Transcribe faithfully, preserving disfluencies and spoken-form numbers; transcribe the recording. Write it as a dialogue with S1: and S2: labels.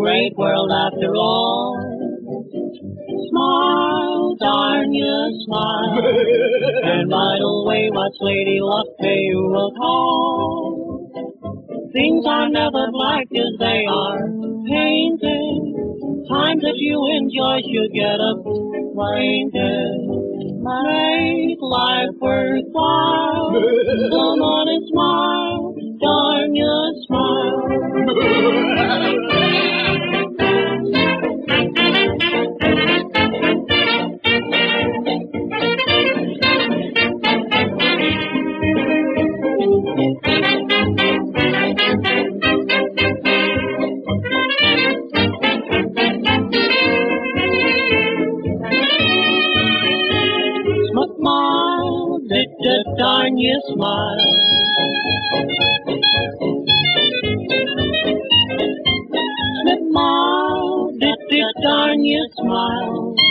S1: great world after all. Smile, darn you, smile, and right away what's lady luck you will call. Things are never black as they are painted. Times that you enjoy should get acquainted. Make life worthwhile. Come on and smile, darn you, smile. Smile, did the darn you smile. Smile, did the darn you smile.